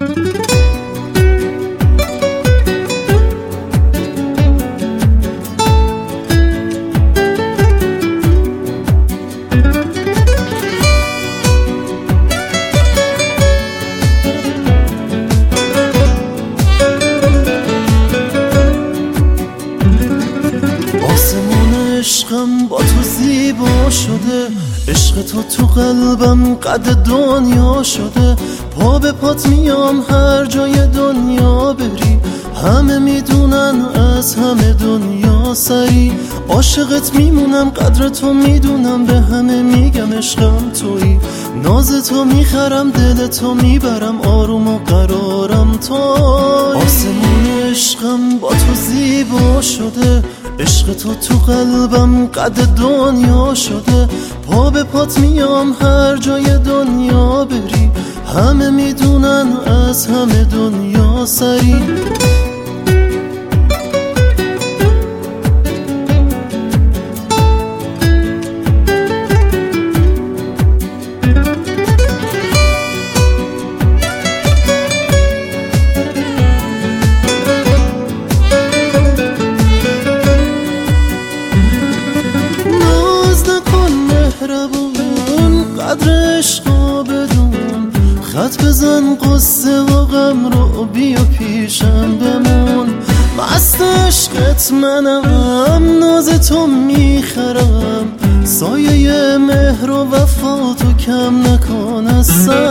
عشقم با تو زیبا شده، عشق تو قلبم قد دنیا شده. پا به پات میام هر جای دنیا بری، همه میدونن از همه دنیا سری. عاشقت میمونم قدر تو میدونم، به همه میگم عشقم تویی. ناز تو میخرم دل تو میبرم، آروم و قرارم تو. آسمون عشقم با تو زیبا شده، عشق تو قلبم قد دنیا شده. پا به پات میام هر جای دنیا بری، همه میدونن از همه دنیا سری. قدر عشقا بدون، خط بزن قصه و غم رو بیا پیشم بمون. مست عشقت منم، ناز تو میخرم، سایه مهر و وفا تو کم نکن از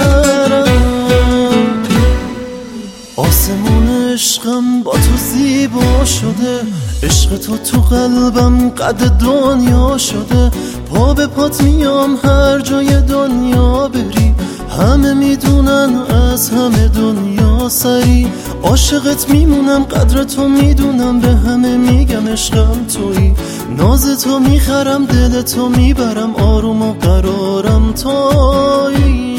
سرم. آسمون عشقم با تو زیبا شده، عشق تو قلبم قد دنیا شده. پا به پات میام هر جای دنیا بری، همه میدونن از همه دنیا سری. عاشقت میمونم قدر تو میدونم، به همه میگم عشقم تویی. ناز تو میخرم دل تو میبرم، آروم و قرارم تویی.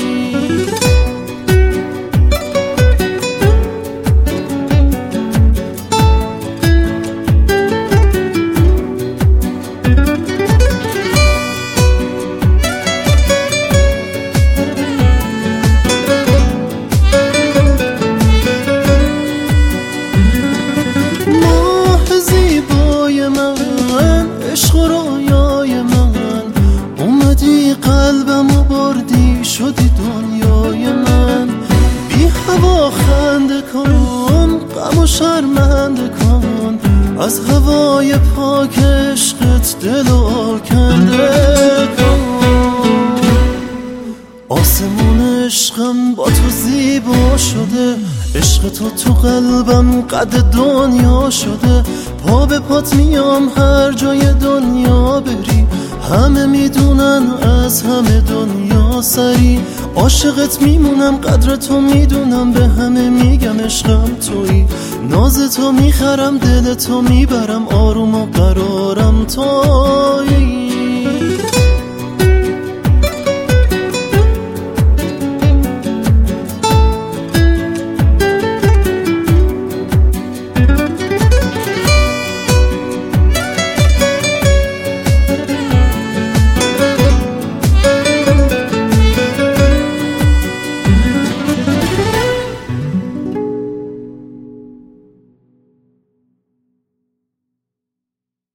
عشق و رویای من اومدی قلبمو بردی، شدی دنیای من. بی هوا خنده کن، غم و شرمنده کن، از هوای پاک عشقت دل و آکنده کن. آسمون عشقم با تو زیبا شده، عشق تو قلبم قد دنیا شده. پا به پات میام هر جای دنیا بری، همه میدونن از همه دنیا سری. عاشقت میمونم قدر تو میدونم، به همه میگم عشقم تویی. ناز تو میخرم دل تو میبرم، آروم و قرارم تویی.